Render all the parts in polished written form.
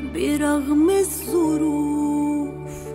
برغم الظروف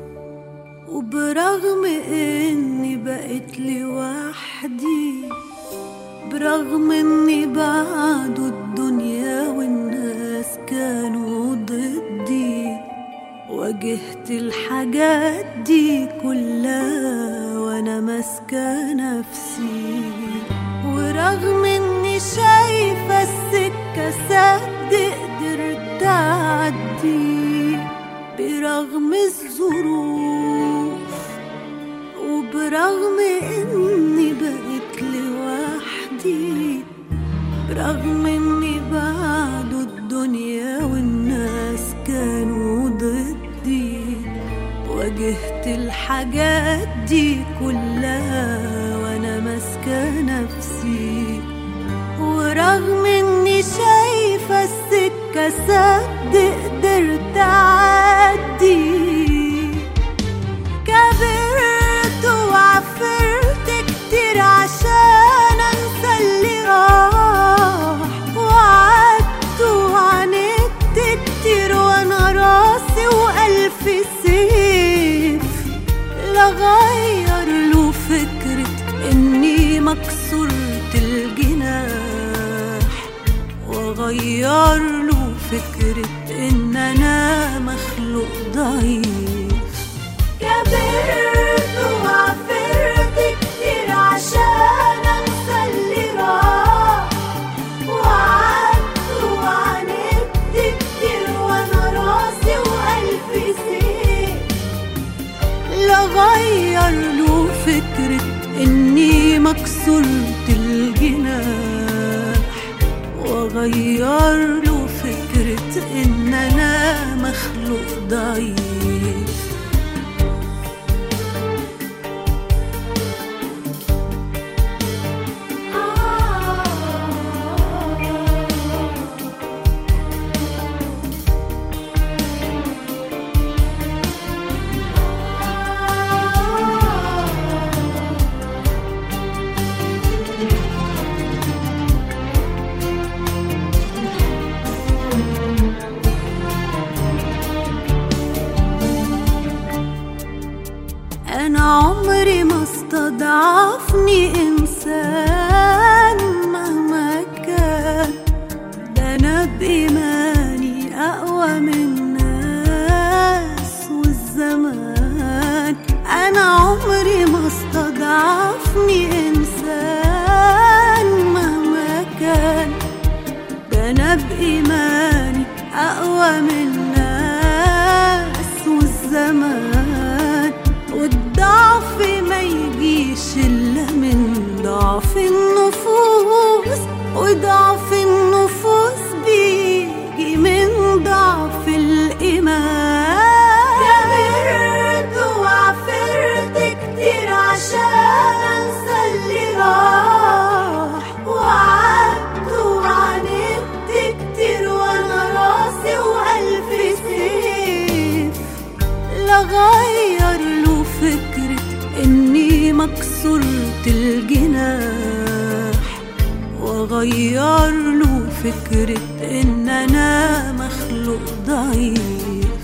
وبرغم اني بقيت لوحدي، برغم اني بعد الدنيا والناس كانوا ضدي، واجهت الحاجات دي كلها وانا ماسكة نفسي. ورغم اني شايفة السكة سد قدرت اعدي، برغم الظروف وبرغم اني بقيت لوحدي، برغم اني بعد الدنيا والناس كانوا ضدي، واجهت الحاجات دي كلها وانا ماسكة نفسي. ورغم اني شايفة السكة سد قدرت اعدي، كبرت وعفرت كتير عشان انسى اللي راح، وقعدت وعاندت كتير وانا راسي والف سيف، لغير له فكرة اني مكسورة الجناح، وغير له فكرة ان انا مخلوق ضعيف. كبرت وعفرت كتير عشان انسى اللي راح، وقعدت وعاندت كتير وانا راسي والف سيف، لغير له فكرة اني مكسورة الجناح، وغير له فكرة ان انا مخلوق ضعيف. أنا عمري ما استضعفني إنسان مهما كان، ده أنا بإيماني أقوى من الناس والزمان. أنا عمري ما استضعفني إنسان مهما كان، ده أنا بإيماني أقوى من الناس والزمان. والضعف ما يجيش إلا من ضعف النفوس، وضعف النفوس بيجي من ضعف الإيمان. كبرت وعفرت كتير عشان أنسى اللي راح، وقعدت وعاندت كتير وأنا راسي وألف سيف، لغير له فكرة إني مكسورة الجناح، وغير له فكرة إن أنا مخلوق ضعيف.